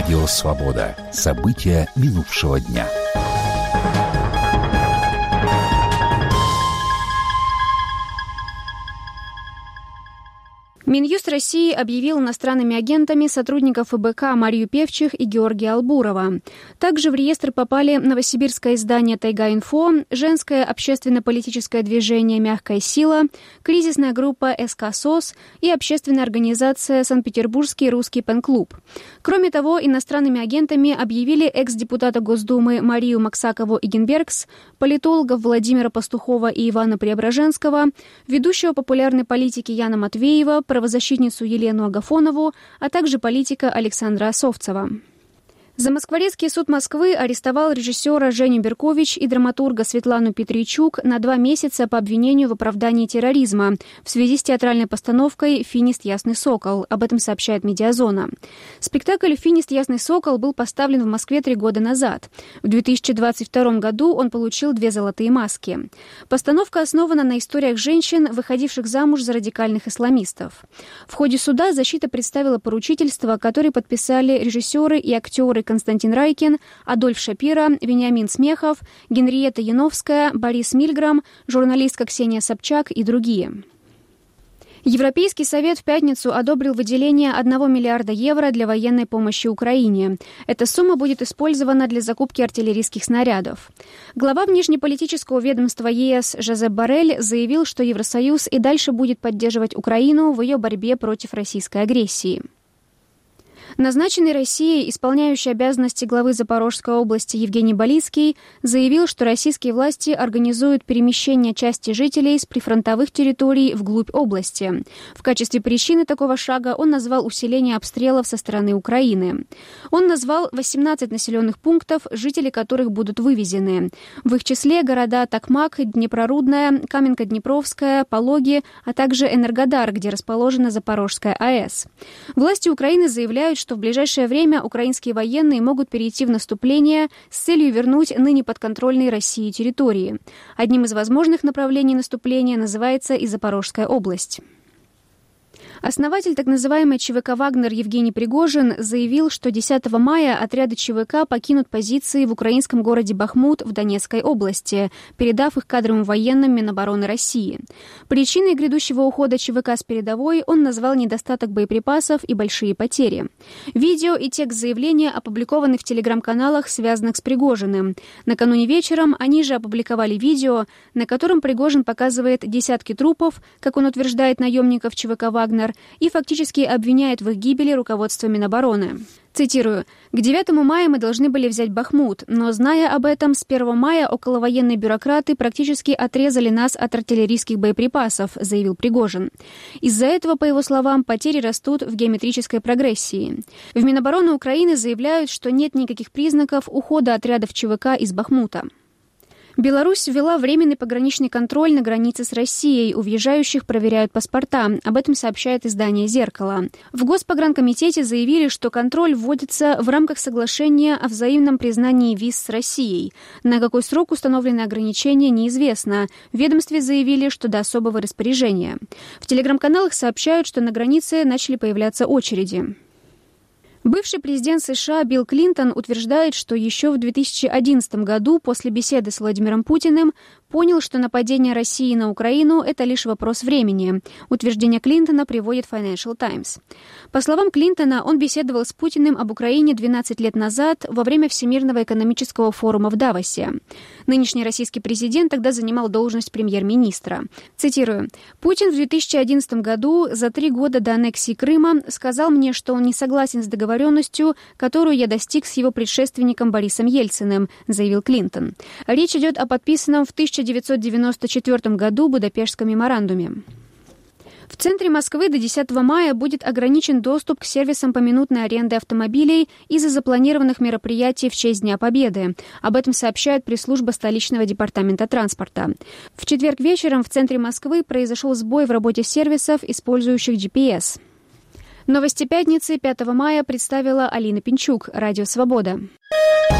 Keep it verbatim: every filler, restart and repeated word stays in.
Радио «Свобода». События минувшего дня. Минюст России объявил иностранными агентами сотрудников ФБК Марию Певчих и Георгия Албурова. Также в реестр попали новосибирское издание «Тайга-Инфо», женское общественно-политическое движение «Мягкая сила», кризисная группа СК СОС и общественная организация «Санкт-Петербургский русский пен-клуб». Кроме того, иностранными агентами объявили экс-депутата Госдумы Марию Максакову-Игенбергс, политологов Владимира Пастухова и Ивана Преображенского, ведущего популярной политики Яна Матвеева, правозащитницу Елену Агафонову, а также политика Александра Осовцева. Замоскворецкий суд Москвы арестовал режиссера Женю Беркович и драматурга Светлану Петричук на два месяца по обвинению в оправдании терроризма в связи с театральной постановкой «Финист Ясный Сокол». Об этом сообщает «Медиазона». Спектакль «Финист Ясный Сокол» был поставлен в Москве три года назад. В две тысячи двадцать втором году он получил две золотые маски. Постановка основана на историях женщин, выходивших замуж за радикальных исламистов. В ходе суда защита представила поручительство, которое подписали режиссеры и актеры Константин Райкин, Адольф Шапира, Вениамин Смехов, Генриетта Яновская, Борис Мильграм, журналистка Ксения Собчак и другие. Европейский совет в пятницу одобрил выделение одного миллиарда евро для военной помощи Украине. Эта сумма будет использована для закупки артиллерийских снарядов. Глава внешнеполитического ведомства ЕС Жозеп Боррель заявил, что Евросоюз и дальше будет поддерживать Украину в ее борьбе против российской агрессии. Назначенный Россией, исполняющий обязанности главы Запорожской области Евгений Балицкий, заявил, что российские власти организуют перемещение части жителей с прифронтовых территорий вглубь области. В качестве причины такого шага он назвал усиление обстрелов со стороны Украины. Он назвал восемнадцать населенных пунктов, жители которых будут вывезены. В их числе города Токмак, Днепрорудная, Каменка-Днепровская, Пологи, а также Энергодар, где расположена Запорожская АЭС. Власти Украины заявляют, что в ближайшее время украинские военные могут перейти в наступление с целью вернуть ныне подконтрольные России территории. Одним из возможных направлений наступления называется и Запорожская область. Основатель так называемой ЧВК «Вагнер» Евгений Пригожин заявил, что десятого мая отряды ЧВК покинут позиции в украинском городе Бахмут в Донецкой области, передав их кадровым военным Минобороны России. Причиной грядущего ухода ЧВК с передовой он назвал недостаток боеприпасов и большие потери. Видео и текст заявления опубликованы в телеграм-каналах, связанных с Пригожиным. Накануне вечером они же опубликовали видео, на котором Пригожин показывает десятки трупов, как он утверждает, наемников ЧВК «Вагнер», и фактически обвиняет в их гибели руководство Минобороны. Цитирую. «К девятому мая мы должны были взять Бахмут, но, зная об этом, с первого мая околовоенные бюрократы практически отрезали нас от артиллерийских боеприпасов», заявил Пригожин. Из-за этого, по его словам, потери растут в геометрической прогрессии. В Минобороны Украины заявляют, что нет никаких признаков ухода отрядов ЧВК из Бахмута. Беларусь ввела временный пограничный контроль на границе с Россией. У въезжающих проверяют паспорта. Об этом сообщает издание «Зеркало». В Госпогранкомитете заявили, что контроль вводится в рамках соглашения о взаимном признании виз с Россией. На какой срок установлены ограничения, неизвестно. В ведомстве заявили, что до особого распоряжения. В телеграм-каналах сообщают, что на границе начали появляться очереди. Бывший президент США Билл Клинтон утверждает, что еще в две тысячи одиннадцатом году после беседы с Владимиром Путиным понял, что нападение России на Украину – это лишь вопрос времени. Утверждение Клинтона приводит Financial Times. По словам Клинтона, он беседовал с Путиным об Украине двенадцать лет назад во время Всемирного экономического форума в Давосе. Нынешний российский президент тогда занимал должность премьер-министра. Цитирую. «Путин в две тысячи одиннадцатом году, за три года до аннексии Крыма, сказал мне, что он не согласен с договоренностью, которую я достиг с его предшественником Борисом Ельциным», заявил Клинтон. Речь идет о подписанном в тысяча девятьсот девяносто четвёртом году Будапештском меморандуме. В центре Москвы до десятого мая будет ограничен доступ к сервисам поминутной аренды автомобилей из-за запланированных мероприятий в честь Дня Победы. Об этом сообщает пресс-служба столичного департамента транспорта. В четверг вечером в центре Москвы произошел сбой в работе сервисов, использующих джи пи эс. Новости пятницы пятого мая представила Алина Пинчук, Радио «Свобода».